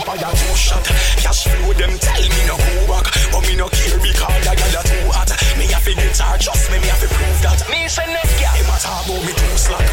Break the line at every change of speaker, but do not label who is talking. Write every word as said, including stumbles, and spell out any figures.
fire two shot. Cash flow them tell me no go back, but me no care because the girl are too hot. Me have to get her, trust me, me have to prove that. Me say next girl, them a talk about me too slack.